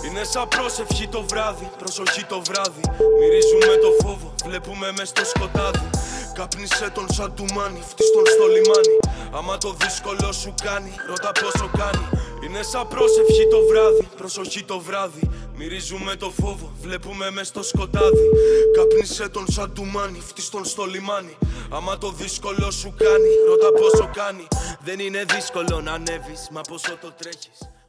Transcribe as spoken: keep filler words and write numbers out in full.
Είναι σαν πρόσευχη το βράδυ, προσοχή το βράδυ. Μυρίζουμε το φόβο, βλέπουμε μες στο σκοτάδι. Κάπνισε τον σαν τουμάνι, φτύστον στο λιμάνι. Άμα το δύσκολο σου κάνει, ρώτα πόσο κάνει. Είναι σαν πρόσευχη το βράδυ, προσοχή το βράδυ. Μυρίζουμε το φόβο, βλέπουμε μες στο σκοτάδι. Κάπνισε τον σαν τουμάνι, φτύστον στο λιμάνι. Άμα το δύσκολο σου κάνει, ρώτα πόσο κάνει. Δεν είναι δύσκολο να ανέβεις, μα πόσο το τρέχεις.